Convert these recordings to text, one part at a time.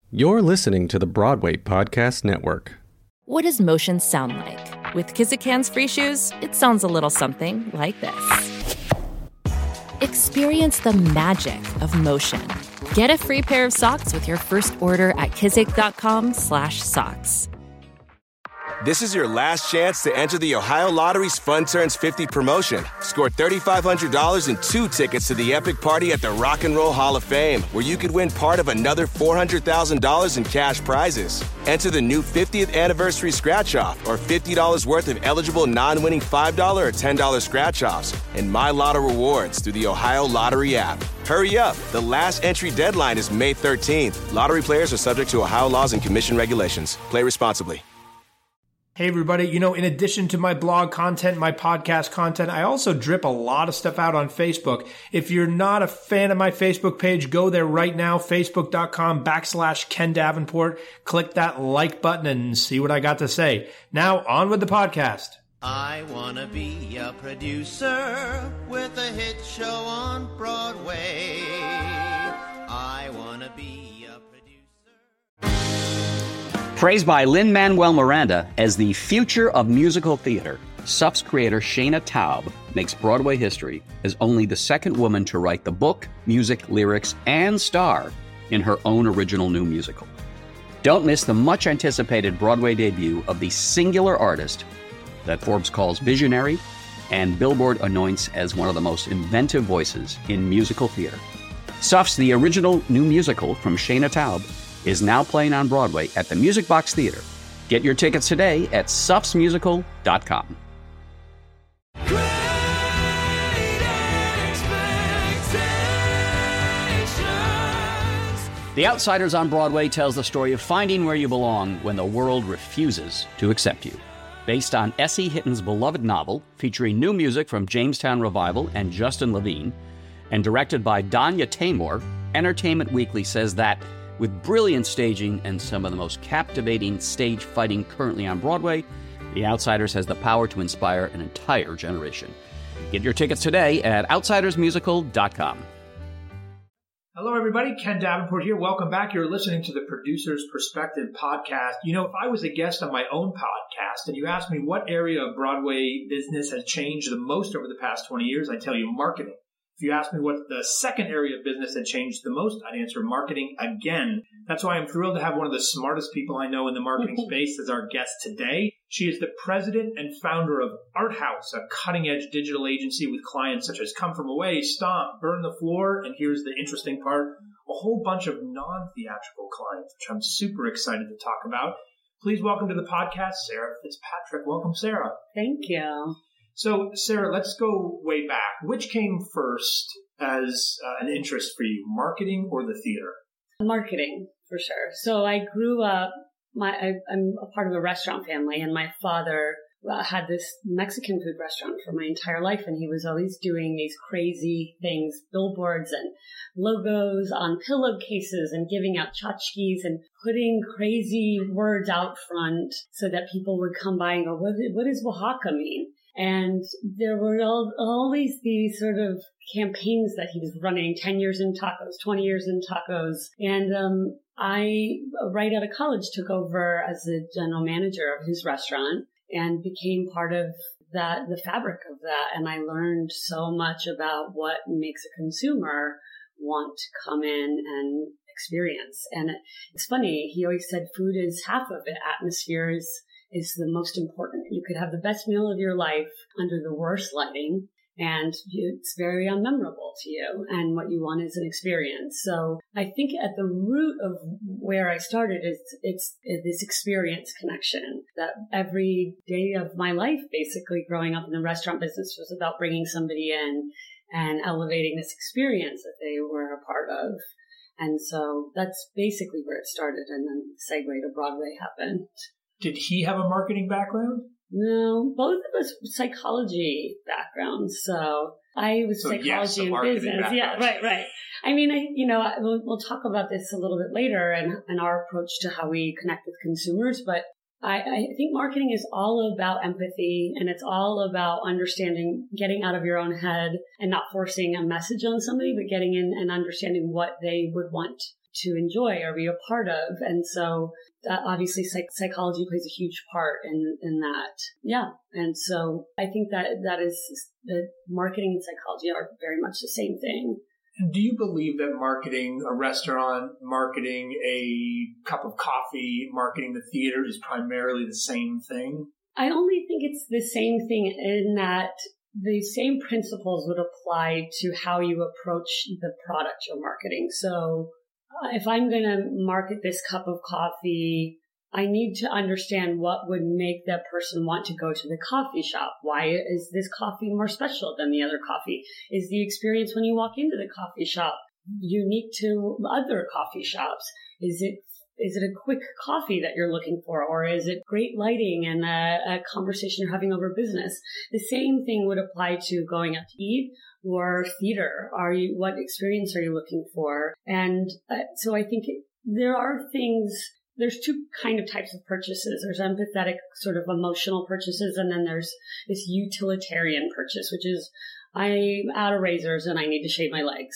You're listening to the Broadway Podcast Network. What does motion sound like? With Kizikans free shoes, it sounds a little something like this. Experience the magic of motion. Get a free pair of socks with your first order at kizik.com/socks. This is your last chance to enter the Ohio Lottery's Fun Turns 50 promotion. Score $3,500 and 2 tickets to the epic party at the Rock and Roll Hall of Fame, where you could win part of another $400,000 in cash prizes. Enter the new 50th anniversary scratch-off or $50 worth of eligible non-winning $5 or $10 scratch-offs and My Lotto rewards through the Ohio Lottery app. Hurry up. The last entry deadline is May 13th. Lottery players are subject to Ohio laws and commission regulations. Play responsibly. Hey everybody, in addition to my blog content, my podcast content, I also drip a lot of stuff out on Facebook. If you're not a fan of my Facebook page, go there right now, facebook.com/Ken Davenport. Click that like button and see what I got to say. Now, on with the podcast. I want to be a producer with a hit show on Broadway. I want to be a producer. Praised by Lin-Manuel Miranda as the future of musical theater, SUF's creator Shana Taub makes Broadway history as only the second woman to write the book, music, lyrics, and star in her own original new musical. Don't miss the much-anticipated Broadway debut of the singular artist that Forbes calls visionary and Billboard anoints as one of the most inventive voices in musical theater. SUF's The Original New Musical from Shana Taub is now playing on Broadway at the Music Box Theater. Get your tickets today at sufsmusical.com. The Outsiders on Broadway tells the story of finding where you belong when the world refuses to accept you. Based on S.E. Hitton's beloved novel, featuring new music from Jamestown Revival and Justin Levine, and directed by Danya Taymor, Entertainment Weekly says that with brilliant staging and some of the most captivating stage fighting currently on Broadway, The Outsiders has the power to inspire an entire generation. Get your tickets today at outsidersmusical.com. Hello, everybody. Ken Davenport here. Welcome back. You're listening to the Producer's Perspective podcast. If I was a guest on my own podcast and you asked me what area of Broadway business has changed the most over the past 20 years, I'd tell you marketing. If you ask me what the second area of business that changed the most, I'd answer marketing again. That's why I'm thrilled to have one of the smartest people I know in the marketing space as our guest today. She is the president and founder of Art House, a cutting-edge digital agency with clients such as Come From Away, Stomp, Burn the Floor, and here's the interesting part, a whole bunch of non-theatrical clients, which I'm super excited to talk about. Please welcome to the podcast, Sarah Fitzpatrick. Welcome, Sarah. Thank you. So, Sarah, let's go way back. Which came first as an interest for you, marketing or the theater? Marketing, for sure. So I grew up, I'm a part of a restaurant family, and my father had this Mexican food restaurant for my entire life, and he was always doing these crazy things, billboards and logos on pillowcases and giving out tchotchkes and putting crazy words out front so that people would come by and go, what does Oaxaca mean? And there were always these sort of campaigns that he was running, 10 years in tacos, 20 years in tacos. And I, right out of college, took over as the general manager of his restaurant and became part of the fabric of that. And I learned so much about what makes a consumer want to come in and experience. And it's funny, he always said food is half of it. Atmosphere is the most important. You could have the best meal of your life under the worst lighting, and it's very unmemorable to you. And what you want is an experience. So I think at the root of where I started is it's this experience connection that every day of my life, basically growing up in the restaurant business, was about bringing somebody in and elevating this experience that they were a part of. And so that's basically where it started. And then the segue to Broadway happened. Did he have a marketing background? No, both of us psychology backgrounds. So I was psychology and business. Yeah, right. I mean, we'll talk about this a little bit later and our approach to how we connect with consumers. But I think marketing is all about empathy, and it's all about understanding, getting out of your own head and not forcing a message on somebody, but getting in and understanding what they would want to enjoy or be a part of. And so obviously psychology plays a huge part in that. Yeah. And so I think that is the marketing and psychology are very much the same thing. And do you believe that marketing a restaurant, marketing a cup of coffee, marketing the theater is primarily the same thing? I only think it's the same thing in that the same principles would apply to how you approach the product you're marketing. So if I'm going to market this cup of coffee, I need to understand what would make that person want to go to the coffee shop. Why is this coffee more special than the other coffee? Is the experience when you walk into the coffee shop unique to other coffee shops? Is it a quick coffee that you're looking for, or is it great lighting and a conversation you're having over business? The same thing would apply to going out to eat or theater. What experience are you looking for? And so I think there are things. There's two kind of types of purchases. There's empathetic, sort of emotional purchases, and then there's this utilitarian purchase, which is I'm out of razors and I need to shave my legs.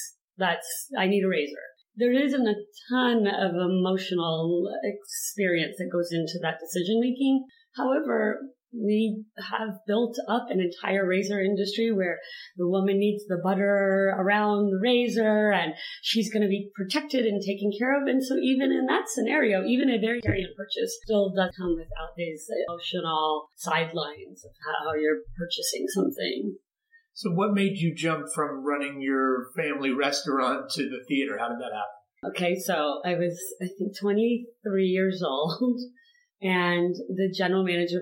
I need a razor. There isn't a ton of emotional experience that goes into that decision making. However, we have built up an entire razor industry where the woman needs the butter around the razor and she's going to be protected and taken care of. And so even in that scenario, even a very utilitarian purchase still does come without these emotional sidelines of how you're purchasing something. So what made you jump from running your family restaurant to the theater? How did that happen? Okay, so I was, I think, 23 years old. And a general manager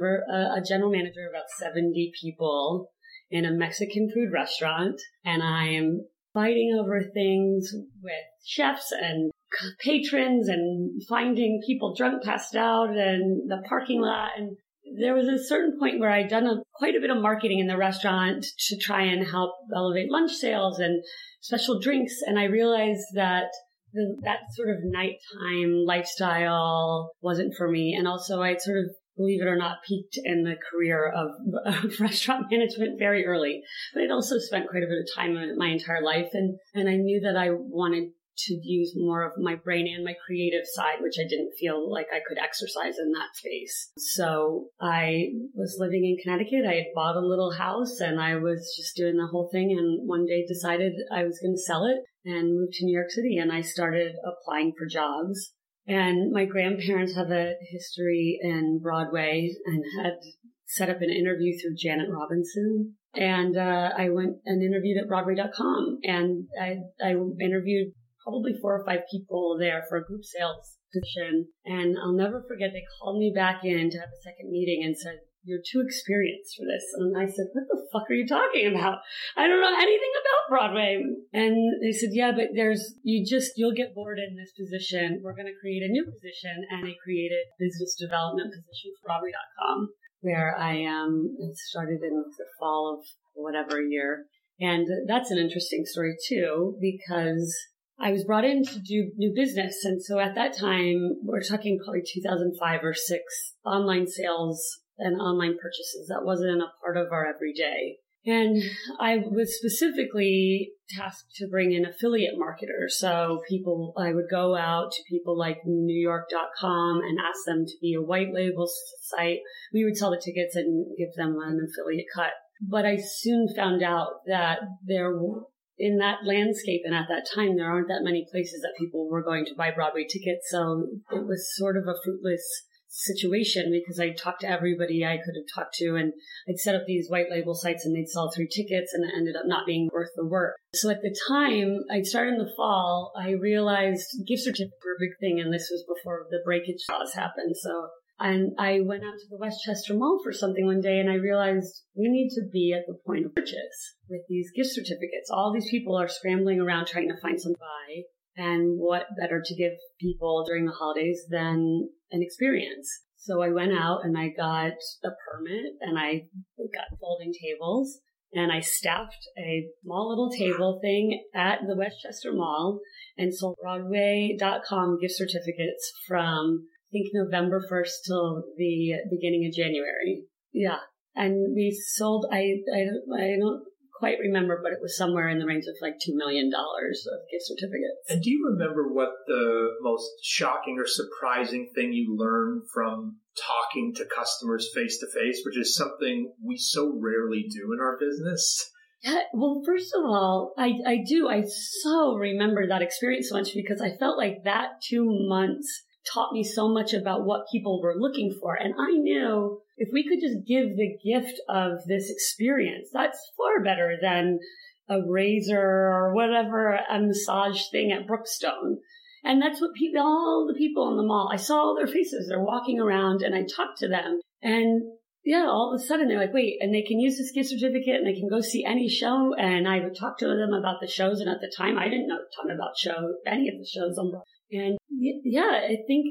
of about 70 people in a Mexican food restaurant. And I am fighting over things with chefs and patrons and finding people drunk, passed out in the parking lot. And there was a certain point where I'd done quite a bit of marketing in the restaurant to try and help elevate lunch sales and special drinks. And I realized that that sort of nighttime lifestyle wasn't for me. And also I'd sort of, believe it or not, peaked in the career of restaurant management very early. But I'd also spent quite a bit of time in my entire life. And I knew that I wanted to use more of my brain and my creative side, which I didn't feel like I could exercise in that space. So I was living in Connecticut. I had bought a little house and I was just doing the whole thing. And one day decided I was going to sell it and moved to New York City. And I started applying for jobs. And my grandparents have a history in Broadway and had set up an interview through Janet Robinson. And I went and interviewed at Broadway.com. And I interviewed probably 4 or 5 people there for a group sales position. And I'll never forget, they called me back in to have a second meeting and said, "You're too experienced for this." And I said, "What the fuck are you talking about? I don't know anything about Broadway." And they said, "Yeah, but you'll get bored in this position. We're going to create a new position." And they created a business development position for Broadway.com, where I started in the fall of whatever year. And that's an interesting story too, because I was brought in to do new business. And so at that time, we're talking probably 2005 or 6, online sales and online purchases. That wasn't a part of our everyday. And I was specifically tasked to bring in affiliate marketers. So I would go out to people like NewYork.com and ask them to be a white label site. We would sell the tickets and give them an affiliate cut. But I soon found out that in that landscape and at that time, there aren't that many places that people were going to buy Broadway tickets. So it was sort of a fruitless situation because I talked to everybody I could have talked to, and I'd set up these white label sites and they'd sell 3 tickets, and it ended up not being worth the work. So at the time, I'd started in the fall, I realized gift certificates were a big thing, and this was before the breakage laws happened. And I went out to the Westchester Mall for something one day, and I realized we need to be at the point of purchase with these gift certificates. All these people are scrambling around trying to find some buy, and what better to give people during the holidays than an experience? So I went out and I got a permit, and I got folding tables, and I staffed a small little table thing at the Westchester Mall and sold Broadway.com gift certificates from I think November 1st till the beginning of January. Yeah. And we sold, I don't quite remember, but it was somewhere in the range of like $2 million of gift certificates. And do you remember what the most shocking or surprising thing you learned from talking to customers face to face, which is something we so rarely do in our business? Yeah, well, first of all, I do. I so remember that experience so much because I felt like that 2 months taught me so much about what people were looking for. And I knew if we could just give the gift of this experience, that's far better than a razor or whatever, a massage thing at Brookstone. And that's what all the people in the mall, I saw all their faces. They're walking around and I talked to them. And yeah, all of a sudden they're like, wait, and they can use this gift certificate and they can go see any show. And I would talk to them about the shows. And at the time, I didn't know a ton about any of the shows on Broadway. And yeah, I think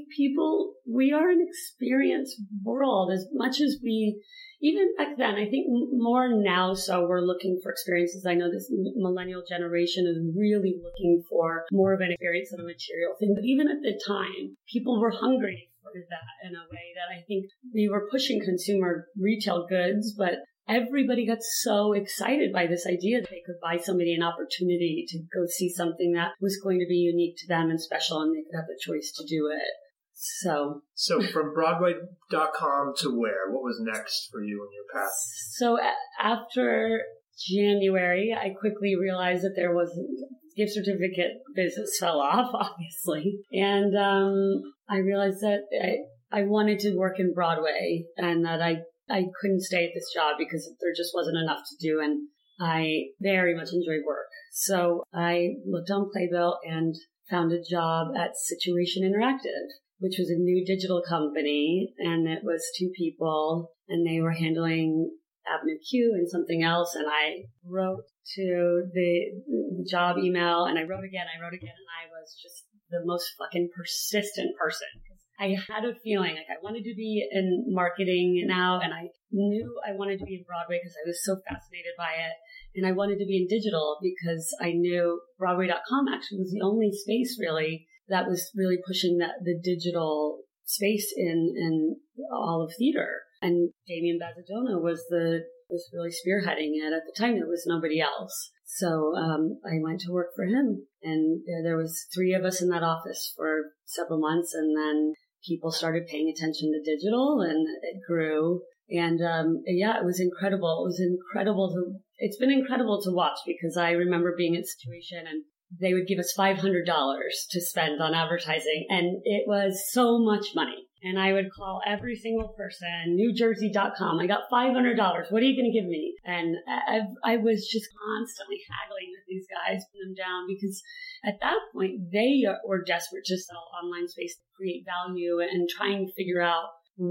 we are an experience world as much as even back then, I think more now, so we're looking for experiences. I know this millennial generation is really looking for more of an experience than a material thing. But even at the time, people were hungry for that in a way that I think we were pushing consumer retail goods, but everybody got so excited by this idea that they could buy somebody an opportunity to go see something that was going to be unique to them and special, and they could have the choice to do it. So from Broadway.com to where? What was next for you in your path? So after January, I quickly realized that there was gift certificate business fell off, obviously. And I realized that I wanted to work in Broadway and that I couldn't stay at this job because there just wasn't enough to do. And I very much enjoy work. So I looked on Playbill and found a job at Situation Interactive, which was a new digital company. And it was 2 people and they were handling Avenue Q and something else. And I wrote to the job email and I wrote again. And I was just the most fucking persistent person. I had a feeling like I wanted to be in marketing now, and I knew I wanted to be in Broadway because I was so fascinated by it. And I wanted to be in digital because I knew Broadway.com actually was the only space really that was really pushing the digital space in all of theater. And Damien Bazzadona was really spearheading it. At the time, there was nobody else. So I went to work for him, and there was 3 of us in that office for several months, and then people started paying attention to digital, and it grew. And it was incredible. It's been incredible to watch because I remember being in a situation and they would give us $500 to spend on advertising, and it was so much money. And I would call every single person, NewJersey.com. I got $500. What are you going to give me? And I was just constantly haggling with these guys, putting them down, because at that point, they were desperate to sell online space to create value and trying to figure out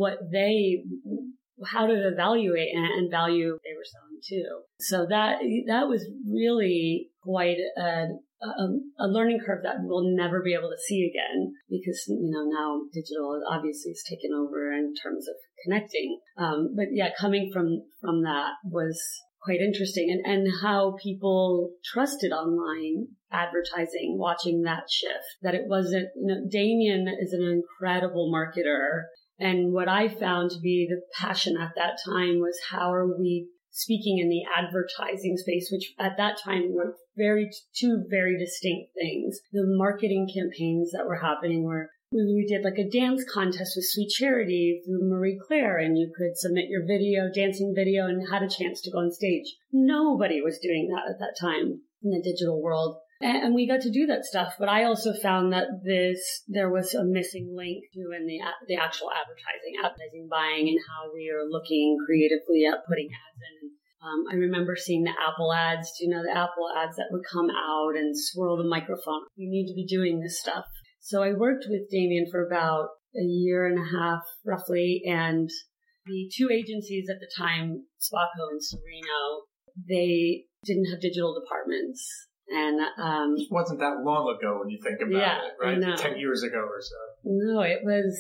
how to evaluate and value they were selling too. So that was really quite a learning curve that we'll never be able to see again because, now digital obviously is taken over in terms of connecting. But yeah, coming from that was quite interesting and how people trusted online advertising, watching that shift, that it wasn't, Damien is an incredible marketer. And what I found to be the passion at that time was how are we speaking in the advertising space, which at that time were two very distinct things. The marketing campaigns that were happening were we did like a dance contest with Sweet Charity through Marie Claire, and you could submit your dancing video, and had a chance to go on stage. Nobody was doing that at that time in the digital world. And we got to do that stuff, but I also found that there was a missing link to in the actual advertising buying, and how we are looking creatively at putting ads in. I remember seeing the Apple ads, the Apple ads that would come out and swirl the microphone. We need to be doing this stuff. So I worked with Damien for about a year and a half, roughly, and the 2 agencies at the time, Spaco and Serino, they didn't have digital departments. And it wasn't that long ago when you think about it, right? 10 years ago or so. No, it was,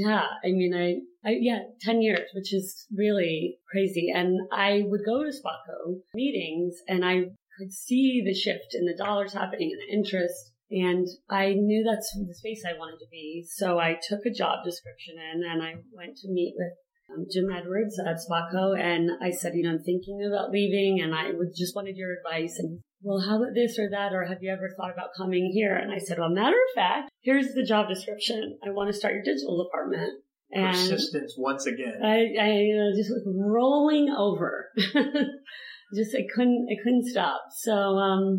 10 years, which is really crazy. And I would go to Spaco meetings and I could see the shift in the dollars happening and the interest. And I knew that's the space I wanted to be. So I took a job description in and I went to meet with Jim Edwards at Spotco, and I said, I'm thinking about leaving, and I just wanted your advice. And well, how about this or that, or have you ever thought about coming here? And I said, well, matter of fact, here's the job description. I want to start your digital department. And persistence once again. I just was rolling over. I couldn't stop. So,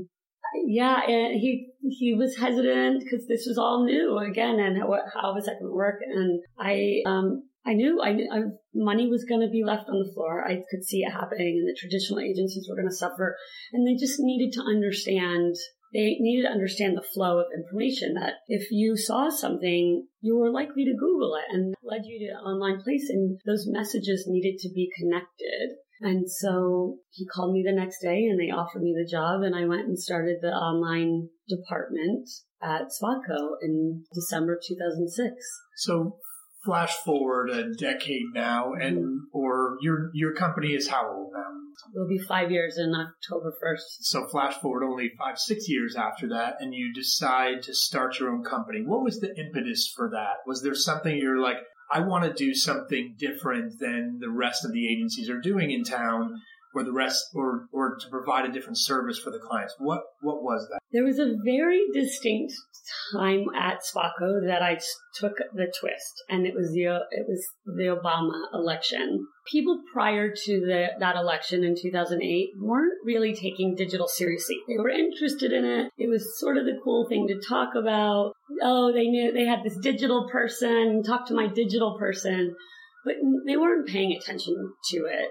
he was hesitant because this was all new again, and how was that going to work? And I knew money was going to be left on the floor. I could see it happening, and the traditional agencies were going to suffer, and they just needed to understand. They needed to understand the flow of information, that if you saw something, you were likely to Google it and led you to an online place, and those messages needed to be connected. And so he called me the next day and they offered me the job, and I went and started the online department at Spotco in December 2006. So flash forward a decade now, and or your company is how old now? It'll be 5 years in October 1st. So flash forward only 5-6 years after that, and you decide to start your own company. What was the impetus for that? Was there something you're like, I want to do something different than the rest of the agencies are doing in town, or the rest, or to provide a different service for the clients? What was that? There was a very distinct time at Spotco that I took the twist, and it was the Obama election. People prior to that election in 2008 weren't really taking digital seriously. They were interested in it. It was sort of the cool thing to talk about. Oh, they knew they had this digital person, talk to my digital person, but they weren't paying attention to it.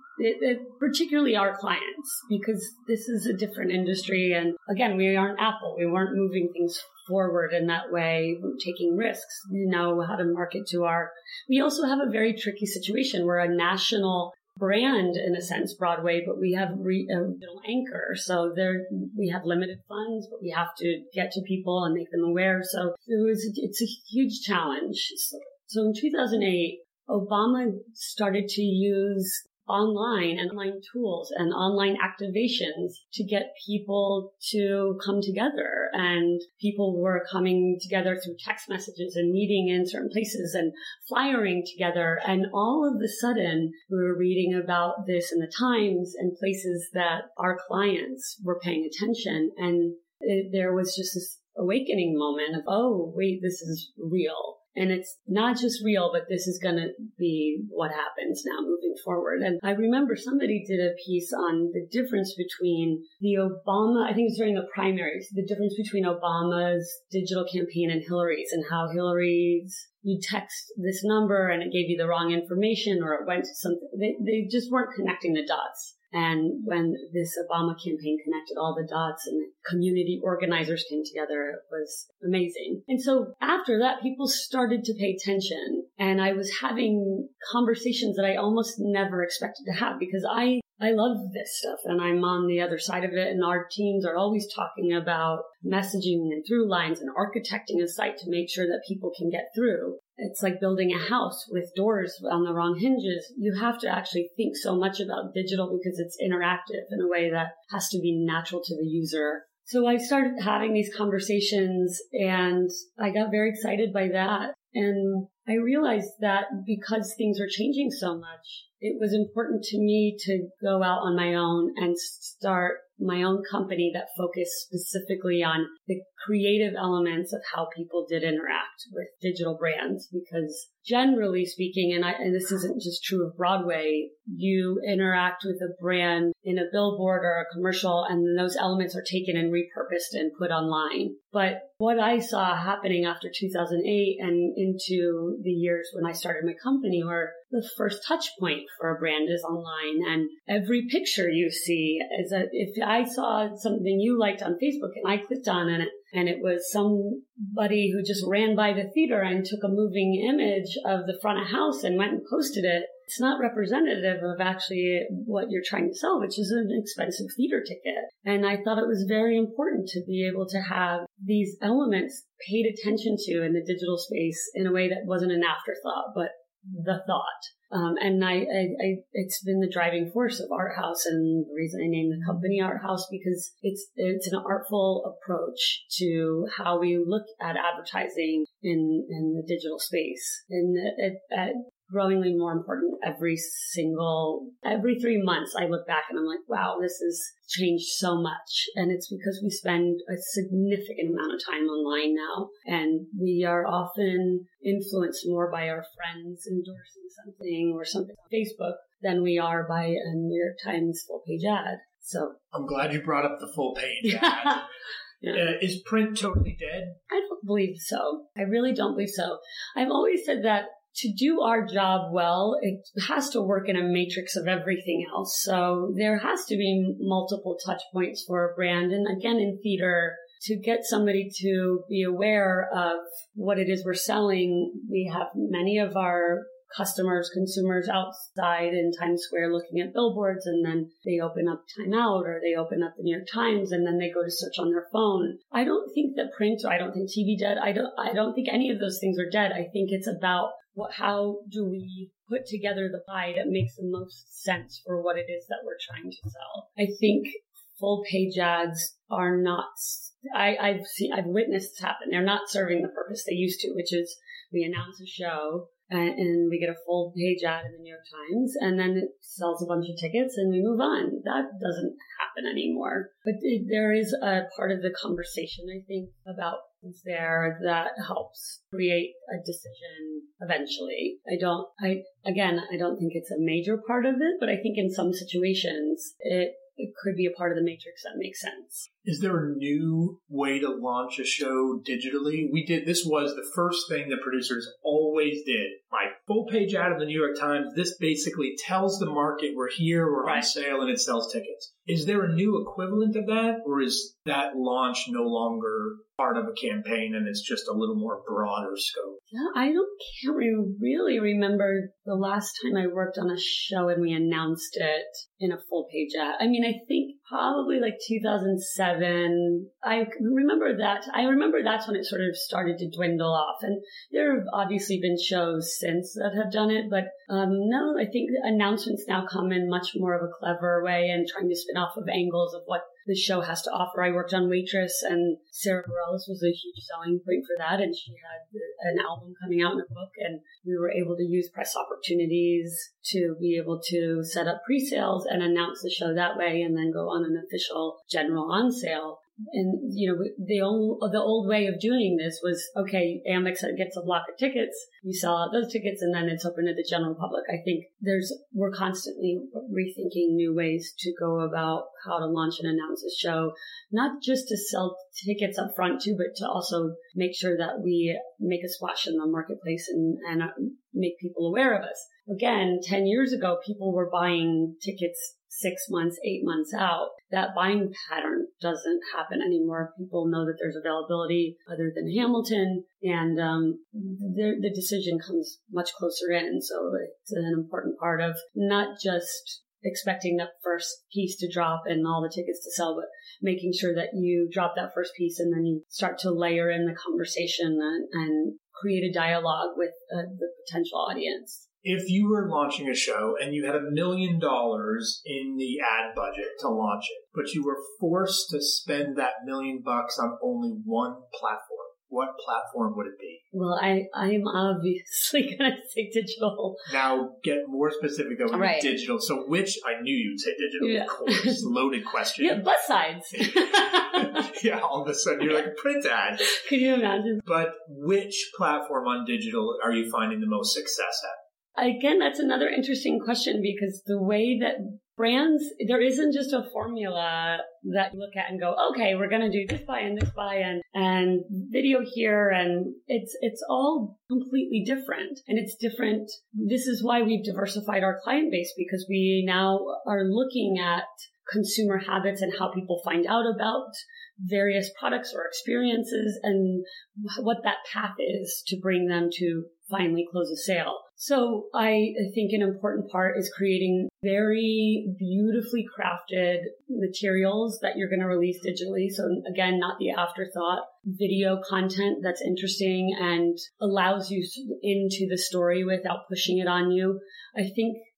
Particularly our clients, because this is a different industry. And again, we aren't Apple. We weren't moving things forward in that way, taking risks. We know how to market to we also have a very tricky situation. We're a national brand in a sense, Broadway, but we have a regional anchor. So we have limited funds, but we have to get to people and make them aware. So it's a huge challenge. So in 2008, Obama started to use online tools and online activations to get people to come together. And people were coming together through text messages and meeting in certain places and flyering together. And all of a sudden, we were reading about this in the Times and places that our clients were paying attention. And there was just this awakening moment of, oh, wait, this is real. And it's not just real, but this is going to be what happens now moving forward. And I remember somebody did a piece on the difference between the Obama, I think it was during the primaries, the difference between Obama's digital campaign and Hillary's, and how Hillary's, you text this number and it gave you the wrong information, or it went to something. They just weren't connecting the dots. And when this Obama campaign connected all the dots and community organizers came together, it was amazing. And so after that, people started to pay attention, and I was having conversations that I almost never expected to have, because I love this stuff and I'm on the other side of it. And our teams are always talking about messaging and through lines and architecting a site to make sure that people can get through. It's like building a house with doors on the wrong hinges. You have to actually think so much about digital because it's interactive in a way that has to be natural to the user. So I started having these conversations and I got very excited by that. And I realized that because things are changing so much, it was important to me to go out on my own and start my own company that focused specifically on the creative elements of how people did interact with digital brands. Because generally speaking, and this isn't just true of Broadway, you interact with a brand in a billboard or a commercial, and those elements are taken and repurposed and put online. But what I saw happening after 2008 and into the years when I started my company, were the first touch point for a brand is online. And every picture you see is if I saw something you liked on Facebook and I clicked on it, and it was somebody who just ran by the theater and took a moving image of the front of house and went and posted it, it's not representative of actually what you're trying to sell, which is an expensive theater ticket. And I thought it was very important to be able to have these elements paid attention to in the digital space in a way that wasn't an afterthought, but the thought. And it's been the driving force of Art House, and the reason I named the company Art House, because it's an artful approach to how we look at advertising in the digital space. And growingly more important every 3 months. I look back and I'm like, wow, this has changed so much. And it's because we spend a significant amount of time online now. And we are often influenced more by our friends endorsing something or something on Facebook than we are by a New York Times full page ad. So I'm glad you brought up the full page ad. Yeah. Is print totally dead? I don't believe so. I really don't believe so. I've always said that to do our job well, it has to work in a matrix of everything else. So there has to be multiple touch points for a brand. And again, in theater, to get somebody to be aware of what it is we're selling, we have many of our customers, consumers outside in Times Square looking at billboards, and then they open up Time Out or they open up the New York Times, and then they go to search on their phone. I don't think that print, or I don't think TV dead. I don't think any of those things are dead. I think it's about how do we put together the pie that makes the most sense for what it is that we're trying to sell. I think full page ads are not. I've witnessed this happen. They're not serving the purpose they used to, which is we announce a show and we get a full page ad in the New York Times, and then it sells a bunch of tickets and we move on. That doesn't happen anymore. But there is a part of the conversation, I think, about what's there that helps create a decision eventually. I don't think it's a major part of it, but I think in some situations it could be a part of the matrix that makes sense. Is there a new way to launch a show digitally? This was the first thing that producers always did. My full page ad of the New York Times, this basically tells the market we're here, we're on sale, and it sells tickets. Is there a new equivalent of that, or is that launch no longer part of a campaign and it's just a little more broader scope? Yeah, I can't really remember the last time I worked on a show and we announced it in a full page ad. I mean, I think probably like 2007. I remember that's when it sort of started to dwindle off. And there have obviously been shows since that have done it. But no, I think announcements now come in much more of a clever way and trying to spin off of angles of what the show has to offer. I worked on Waitress, and Sarah Bareilles was a huge selling point for that. And she had an album coming out in a book, and we were able to use press opportunities to be able to set up pre-sales and announce the show that way, and then go on an official general on sale. And, the old way of doing this was, okay, Amex gets a block of tickets, you sell out those tickets, and then it's open to the general public. I think we're constantly rethinking new ways to go about how to launch and announce a show, not just to sell tickets up front too, but to also make sure that we make a splash in the marketplace and make people aware of us. Again, 10 years ago, people were buying tickets 6 months, 8 months out. That buying pattern doesn't happen anymore. People know that there's availability other than Hamilton, and the decision comes much closer in. So it's an important part of not just expecting that first piece to drop and all the tickets to sell, but making sure that you drop that first piece and then you start to layer in the conversation and create a dialogue with the potential audience. If you were launching a show and you had $1 million in the ad budget to launch it, but you were forced to spend that $1 million on only one platform, what platform would it be? Well, I'm obviously going to say digital. Now, get more specific though with digital. So I knew you'd say digital, of course. Loaded question. Yeah, bus sides. Yeah, all of a sudden you're like a print ad. Can you imagine? But which platform on digital are you finding the most success at? Again, that's another interesting question, because the way that brands, there isn't just a formula that you look at and go, okay, we're going to do this buy and this buy and video here. And it's all completely different, and it's different. This is why we've diversified our client base, because we now are looking at consumer habits and how people find out about various products or experiences and what that path is to bring them to finally close a sale. So I think an important part is creating very beautifully crafted materials that you're going to release digitally. So again, not the afterthought video content that's interesting and allows you into the story without pushing it on you. I think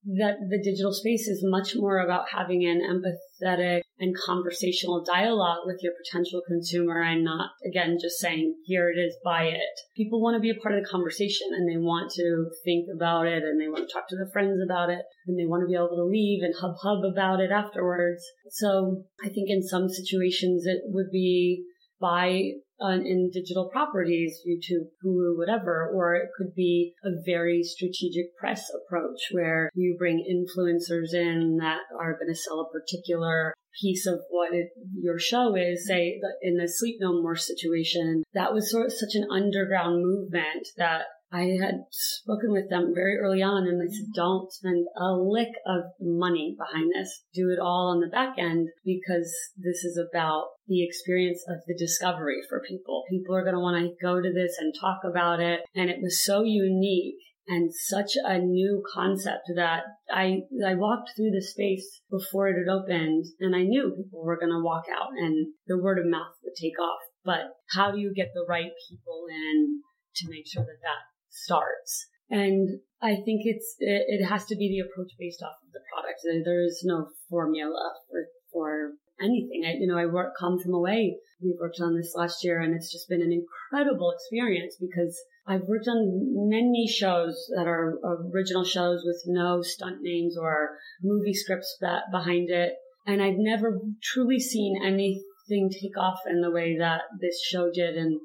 that the digital space is much more about having an empathetic and conversational dialogue with your potential consumer and not, again, just saying, here it is, buy it. People want to be a part of the conversation and they want to think about it and they want to talk to their friends about it and they want to be able to leave and hub about it afterwards. So I think in some situations it would be buy in digital properties, YouTube, Hulu, whatever, or it could be a very strategic press approach where you bring influencers in that are going to sell a particular piece of what your show is. Say in the Sleep No More situation, that was such an underground movement that I had spoken with them very early on and they said, don't spend a lick of money behind this. Do it all on the back end because this is about the experience of the discovery for people. People are going to want to go to this and talk about it. And it was so unique and such a new concept that I walked through the space before it had opened and I knew people were going to walk out and the word of mouth would take off. But how do you get the right people in to make sure that starts? And I think it has to be the approach based off of the product. There is no formula for anything. I come from away. We've worked on this last year and it's just been an incredible experience because I've worked on many shows that are original shows with no stunt names or movie scripts behind it. And I've never truly seen anything take off in the way that this show did. And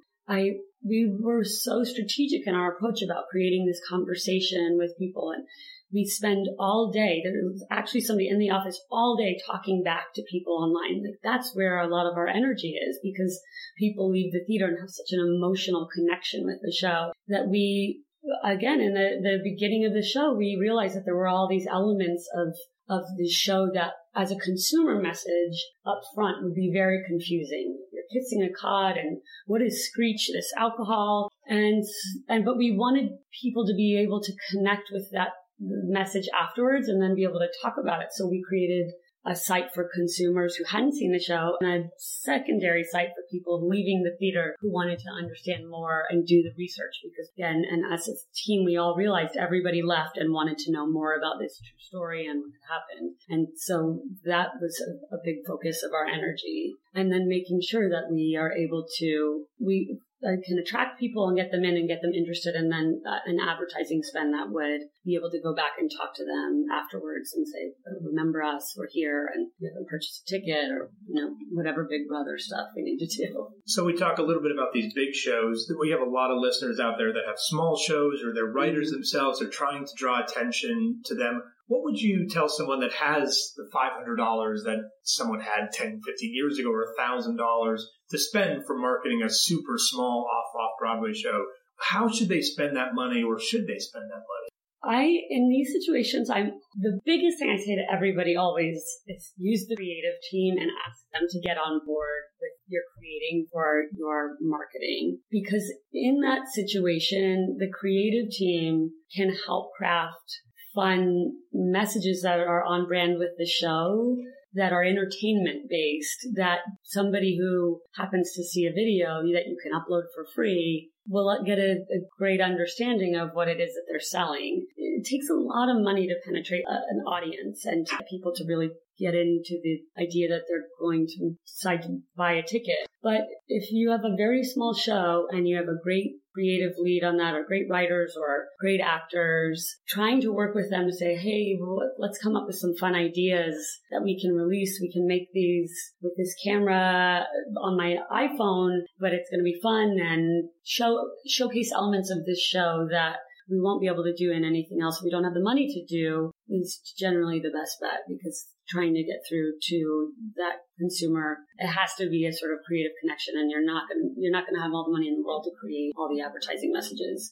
we were so strategic in our approach about creating this conversation with people. And we spend all day, there was actually somebody in the office all day talking back to people online. Like that's where a lot of our energy is because people leave the theater and have such an emotional connection with the show that we, again, in the beginning of the show, we realized that there were all these elements of the show that as a consumer message up front would be very confusing. You're kissing a cod and what is Screech, this alcohol? But we wanted people to be able to connect with that message afterwards and then be able to talk about it. So we created a site for consumers who hadn't seen the show and a secondary site for people leaving the theater who wanted to understand more and do the research because again, and as a team, we all realized everybody left and wanted to know more about this true story and what had happened. And so that was a big focus of our energy. And then making sure that we are able to, we can attract people and get them in and get them interested, and then an advertising spend that would be able to go back and talk to them afterwards and say, remember us, we're here, and you haven't purchased a ticket or, whatever Big Brother stuff we need to do. So we talk a little bit about these big shows. We have a lot of listeners out there that have small shows or they're writers themselves are trying to draw attention to them. What would you tell someone that has the $500 that someone had 10, 15 years ago or $1,000 to spend for marketing a super small off-Broadway show? How should they spend that money or should they spend that money? In these situations, the biggest thing I say to everybody always is use the creative team and ask them to get on board with your creating for your marketing. Because in that situation, the creative team can help craft fun messages that are on brand with the show, that are entertainment based, that somebody who happens to see a video that you can upload for free will get a great understanding of what it is that they're selling. It takes a lot of money to penetrate an audience and to get people to really get into the idea that they're going to decide to buy a ticket. But if you have a very small show and you have a great creative lead on that or great writers or great actors, trying to work with them to say, hey, let's come up with some fun ideas that we can release. We can make these with this camera on my iPhone, but it's going to be fun and showcase elements of this show that we won't be able to do in anything else we don't have the money to do is generally the best bet, because trying to get through to that consumer, it has to be a sort of creative connection, and you're not going to have all the money in the world to create all the advertising messages.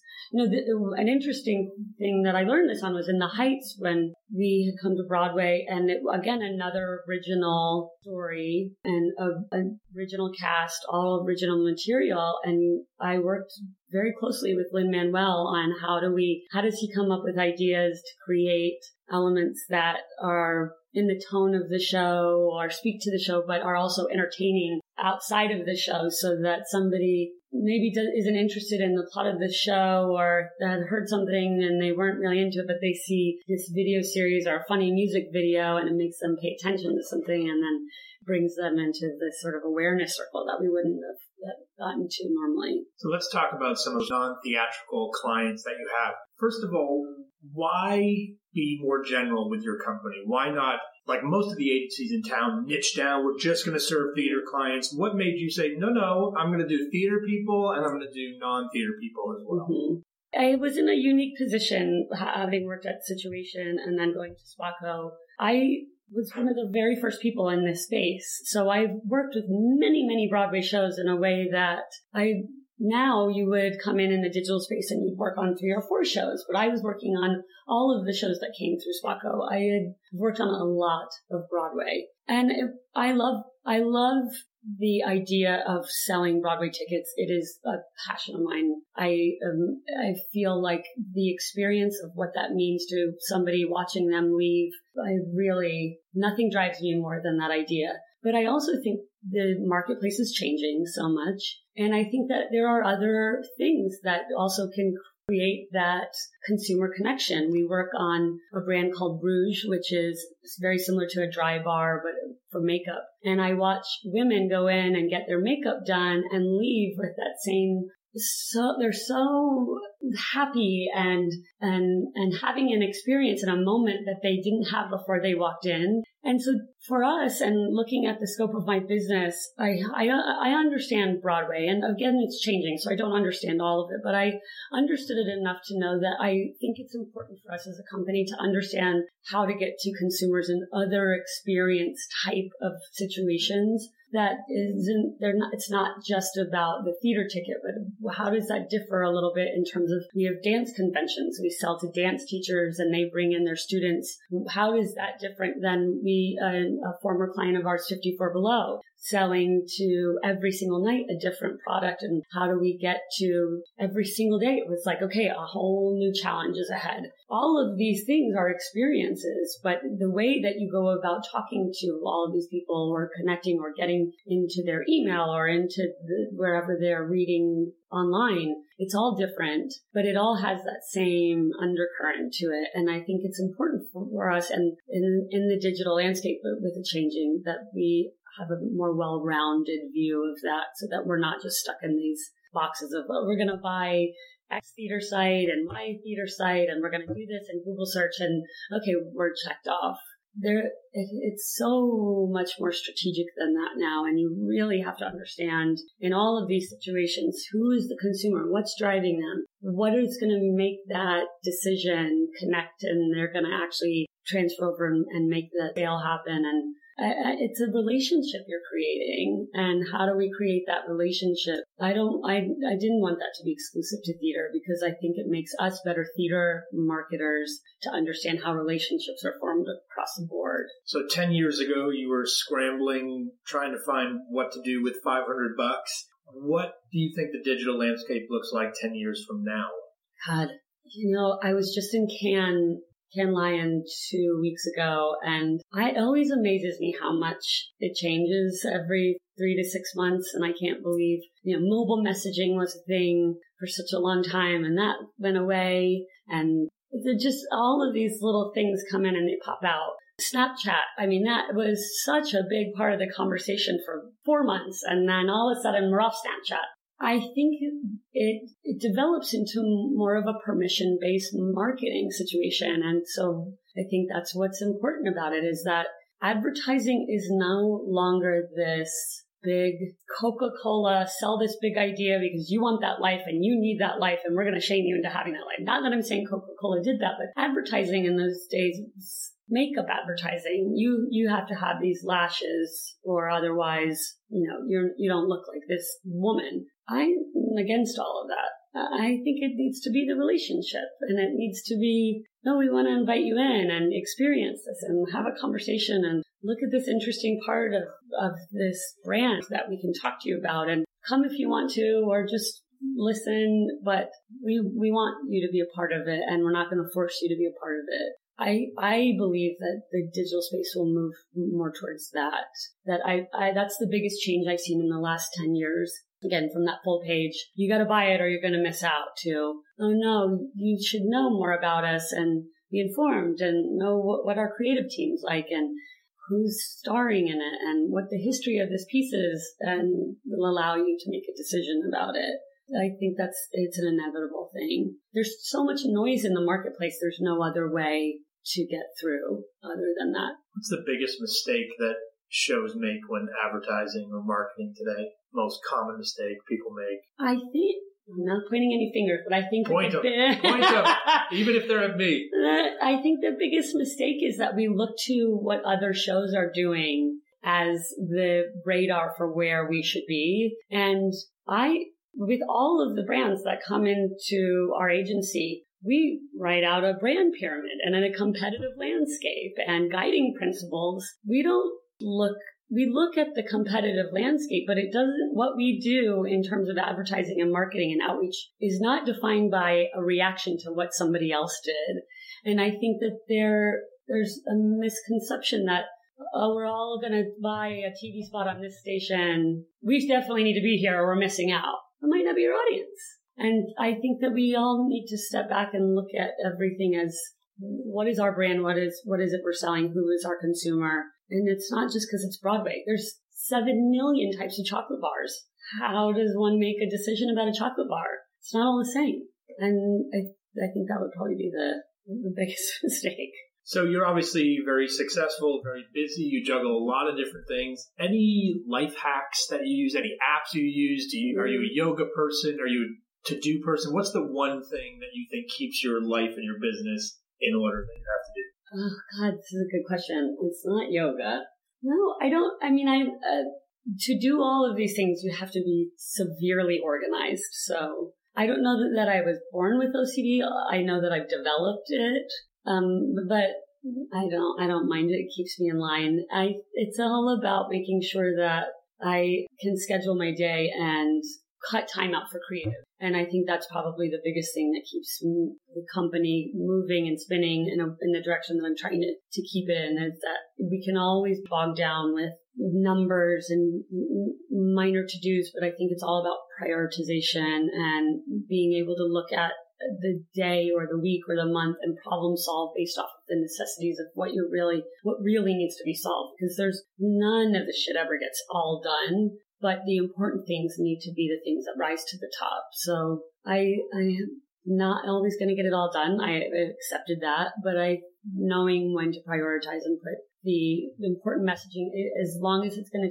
An interesting thing that I learned this on was in The Heights when we had come to Broadway, and again, another original story and an original cast, all original material. And I worked very closely with Lin-Manuel on how does he come up with ideas to create elements that are in the tone of the show or speak to the show, but are also entertaining outside of the show, so that somebody maybe isn't interested in the plot of the show or had heard something and they weren't really into it, but they see this video series or a funny music video and it makes them pay attention to something and then brings them into this sort of awareness circle that we wouldn't have gotten to normally. So let's talk about some of the non-theatrical clients that you have. First of all, why be more general with your company? Why not, like most of the agencies in town, niche down? We're just going to serve theater clients. What made you say, no, I'm going to do theater people and I'm going to do non-theater people as well? Mm-hmm. I was in a unique position having worked at Situation and then going to Spaco. I was one of the very first people in this space. So I've worked with many, many Broadway shows in a way that now you would come in the digital space and you'd work on 3 or 4 shows, but I was working on all of the shows that came through Spaco. I had worked on a lot of Broadway, and I love the idea of selling Broadway tickets. It is a passion of mine. I feel like the experience of what that means to somebody watching them leave, nothing drives me more than that idea. But I also think the marketplace is changing so much. And I think that there are other things that also can create that consumer connection. We work on a brand called Rouge, which is very similar to a dry bar, but for makeup. And I watch women go in and get their makeup done and leave with that same, so they're so happy and having an experience in a moment that they didn't have before they walked in. And so for us, and looking at the scope of my business, I understand Broadway, and again, it's changing, so I don't understand all of it, but I understood it enough to know that I think it's important for us as a company to understand how to get to consumers in other experience type of situations. It's not just about the theater ticket, but how does that differ a little bit in terms of, we have dance conventions. We sell to dance teachers and they bring in their students. How is that different than a former client of ours, 54 Below, selling to every single night a different product? And how do we get to every single day? It was like, okay, a whole new challenge is ahead. All of these things are experiences, but the way that you go about talking to all of these people or connecting or getting into their email or into wherever they're reading online, it's all different, but it all has that same undercurrent to it. And I think it's important for us and in the digital landscape with the changing that we have a more well-rounded view of that so that we're not just stuck in these boxes of, we're going to buy X theater site and Y theater site and we're going to do this in Google search and okay, we're checked off. It's so much more strategic than that now. And you really have to understand in all of these situations, who is the consumer? What's driving them? What is going to make that decision connect? And they're going to actually transfer over and make the sale happen. And it's a relationship you're creating. And how do we create that relationship? I didn't want that to be exclusive to theater because I think it makes us better theater marketers to understand how relationships are formed across the board. So 10 years ago, you were scrambling, trying to find what to do with $500. What do you think the digital landscape looks like 10 years from now? God, I was just in Cannes Lion 2 weeks ago, and it always amazes me how much it changes every 3 to 6 months. And I can't believe, mobile messaging was a thing for such a long time and that went away. And just all of these little things come in and they pop out. Snapchat, that was such a big part of the conversation for 4 months. And then all of a sudden we're off Snapchat. I think it develops into more of a permission-based marketing situation. And so I think that's what's important about it is that advertising is no longer this big Coca-Cola, sell this big idea because you want that life and you need that life and we're going to shame you into having that life. Not that I'm saying Coca-Cola did that, but advertising in those days, makeup advertising, you have to have these lashes or otherwise, you don't look like this woman. I'm against all of that. I think it needs to be the relationship and it needs to be, no, we want to invite you in and experience this and have a conversation and look at this interesting part of this brand that we can talk to you about and come if you want to or just listen, but we want you to be a part of it and we're not going to force you to be a part of it. I believe that the digital space will move more towards that. That's the biggest change I've seen in the last 10 years again, from that full page, you got to buy it or you're going to miss out, to, oh no, you should know more about us and be informed and know what our creative team's like and who's starring in it and what the history of this piece is, and will allow you to make a decision about it. I think it's an inevitable thing. There's so much noise in the marketplace. There's no other way to get through other than that. What's the biggest mistake that shows make when advertising or marketing today? Most common mistake people make? I think, I'm not pointing any fingers, but I think... Point them, even if they're at me. I think the biggest mistake is that we look to what other shows are doing as the radar for where we should be. And with all of the brands that come into our agency, we write out a brand pyramid and in a competitive landscape and guiding principles. We look at the competitive landscape, but what we do in terms of advertising and marketing and outreach is not defined by a reaction to what somebody else did. And I think that there's a misconception that, oh, we're all going to buy a TV spot on this station. We definitely need to be here or we're missing out. It might not be your audience. And I think that we all need to step back and look at everything as, what is our brand? What is it we're selling? Who is our consumer? And it's not just because it's Broadway. There's 7 million types of chocolate bars. How does one make a decision about a chocolate bar? It's not all the same. And I think that would probably be the biggest mistake. So you're obviously very successful, very busy. You juggle a lot of different things. Any life hacks that you use? Any apps you use? Are you a yoga person? Are you a to-do person? What's the one thing that you think keeps your life and your business in order that you have to do? Oh, God, this is a good question. It's not yoga. No, I don't. I mean, to do all of these things, you have to be severely organized. So I don't know that I was born with OCD. I know that I've developed it. But I don't mind it. It keeps me in line. It's all about making sure that I can schedule my day and cut time out for creative. And I think that's probably the biggest thing that keeps the company moving and spinning in the direction that I'm trying to keep it in, is that we can always bog down with numbers and minor to-dos, but I think it's all about prioritization and being able to look at the day or the week or the month and problem solve based off of the necessities of what really needs to be solved. Because there's none of the shit ever gets all done, but the important things need to be the things that rise to the top. So I am not always going to get it all done. I accepted that, but knowing when to prioritize and put the important messaging, as long as it's going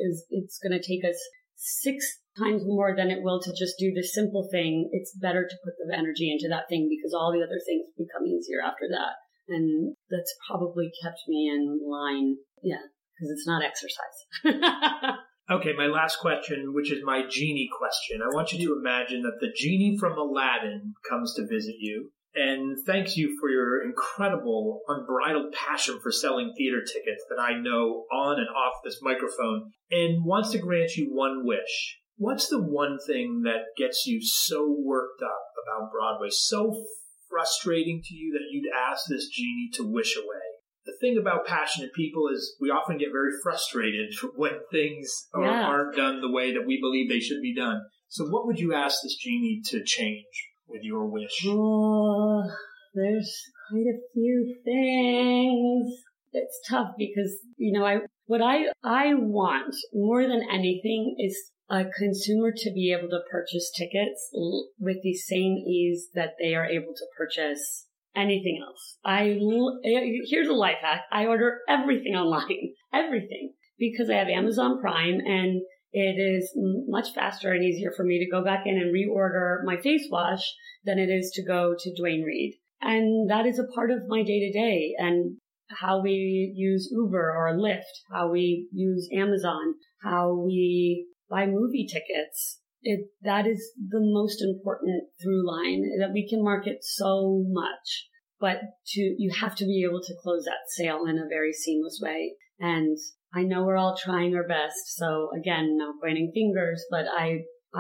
to take us 6 times more than it will to just do the simple thing. It's better to put the energy into that thing because all the other things become easier after that. And that's probably kept me in line. Yeah, because it's not exercise. Okay, my last question, which is my genie question. I want you to imagine that the genie from Aladdin comes to visit you and thanks you for your incredible, unbridled passion for selling theater tickets that I know on and off this microphone, and wants to grant you one wish. What's the one thing that gets you so worked up about Broadway, so frustrating to you that you'd ask this genie to wish away? The thing about passionate people is we often get very frustrated when things aren't done the way that we believe they should be done. So what would you ask this genie to change with your wish? Oh, there's quite a few things. It's tough because, what I want more than anything is a consumer to be able to purchase tickets with the same ease that they are able to purchase anything else. Here's a life hack. I order everything online. Everything. Because I have Amazon Prime and it is much faster and easier for me to go back in and reorder my face wash than it is to go to Duane Reade. And that is a part of my day-to-day and how we use Uber or Lyft, how we use Amazon, how we buy movie tickets. That is the most important through line, that we can market so much, but you have to be able to close that sale in a very seamless way. And I know we're all trying our best. So again, not pointing fingers, but I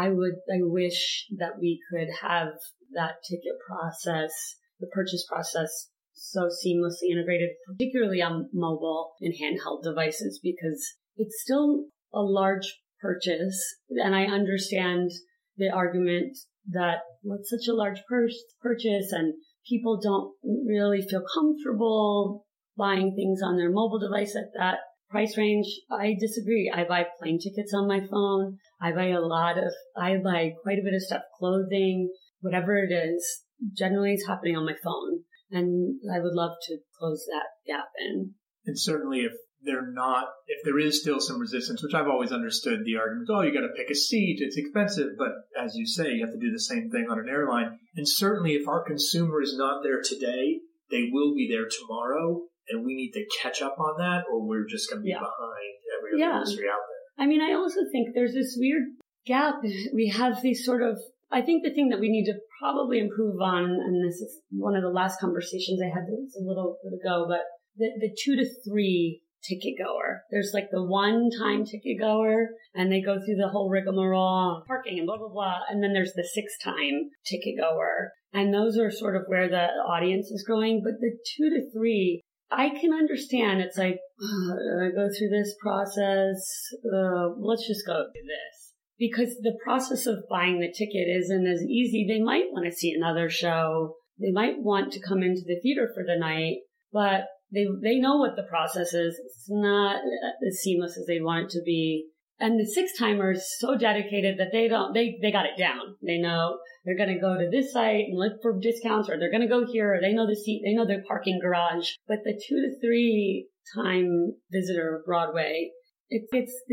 wish that we could have that ticket process, the purchase process, so seamlessly integrated, particularly on mobile and handheld devices, because it's still a large purchase. And I understand the argument that it's such a large purchase and people don't really feel comfortable buying things on their mobile device at that price range. I disagree. I buy plane tickets on my phone. I buy quite a bit of stuff, clothing, whatever it is. Generally, it's happening on my phone. And I would love to close that gap in. And certainly if there is still some resistance, which I've always understood the argument, you got to pick a seat, it's expensive. But as you say, you have to do the same thing on an airline. And certainly if our consumer is not there today, they will be there tomorrow. And we need to catch up on that, or we're just going to be behind every other industry out there. I mean, I also think there's this weird gap. We have these I think the thing that we need to probably improve on, and this is one of the last conversations I had a little bit ago, but the 2 to 3 ticket goer. There's like the one-time ticket goer, and they go through the whole rigmarole, parking and blah, blah, blah. And then there's the 6-time ticket goer. And those are sort of where the audience is growing. But the 2 to 3, I can understand. It's like, I go through this process. Let's just go do this. Because the process of buying the ticket isn't as easy. They might want to see another show. They might want to come into the theater for the night, but they know what the process is. It's not as seamless as they want it to be. And the 6-timer is so dedicated that they got it down. They know they're going to go to this site and look for discounts, or they're going to go here, or they know the seat, they know the parking garage. But the 2 to 3 time visitor of Broadway, it's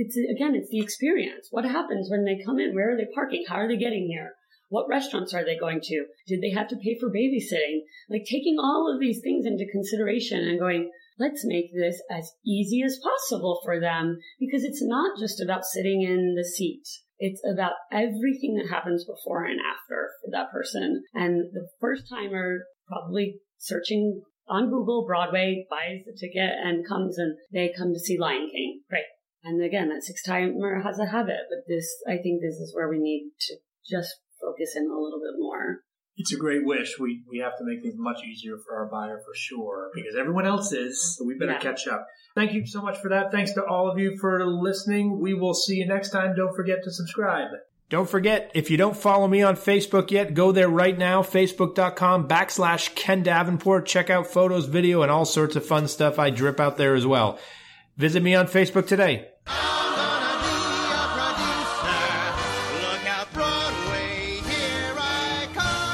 the experience. What happens when they come in? Where are they parking? How are they getting here? What restaurants are they going to? Did they have to pay for babysitting? Like taking all of these things into consideration and going, let's make this as easy as possible for them, because it's not just about sitting in the seat. It's about everything that happens before and after for that person. And the first timer probably searching on Google, Broadway, buys the ticket and they come to see Lion King. Great. And again, that 6-timer has a habit, but I think this is where we need to just focus in a little bit more. It's a great wish. We have to make things much easier for our buyer for sure, because everyone else is, so we better catch up. Thank you so much for that. Thanks to all of you for listening. We will see you next time. Don't forget to subscribe. Don't forget, if you don't follow me on Facebook yet, go there right now, facebook.com/Ken Davenport. Check out photos, video, and all sorts of fun stuff I drip out there as well. Visit me on Facebook today. I'm gonna be a producer. Look out, Broadway, here I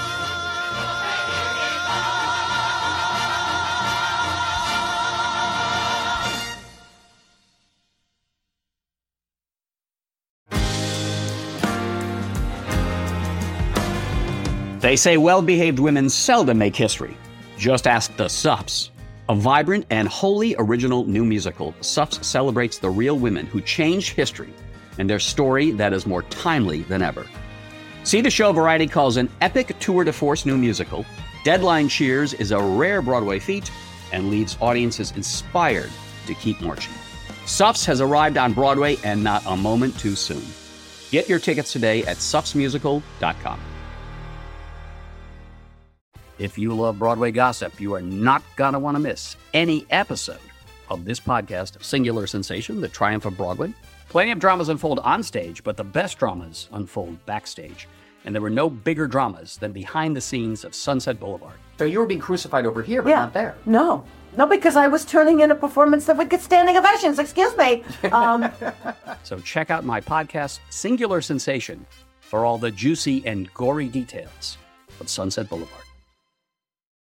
come. They say well-behaved women seldom make history. Just ask the Sups. A vibrant and wholly original new musical, Sups celebrates the real women who changed history and their story that is more timely than ever. See the show Variety calls an epic tour de force new musical. Deadline cheers is a rare Broadway feat and leaves audiences inspired to keep marching. Sups has arrived on Broadway, and not a moment too soon. Get your tickets today at supsmusical.com. If you love Broadway gossip, you are not going to want to miss any episode of this podcast of Singular Sensation, The Triumph of Broadway. Plenty of dramas unfold on stage, but the best dramas unfold backstage. And there were no bigger dramas than behind the scenes of Sunset Boulevard. So you were being crucified over here, but not there. No, because I was turning in a performance that would get standing ovations. Excuse me. So check out my podcast, Singular Sensation, for all the juicy and gory details of Sunset Boulevard.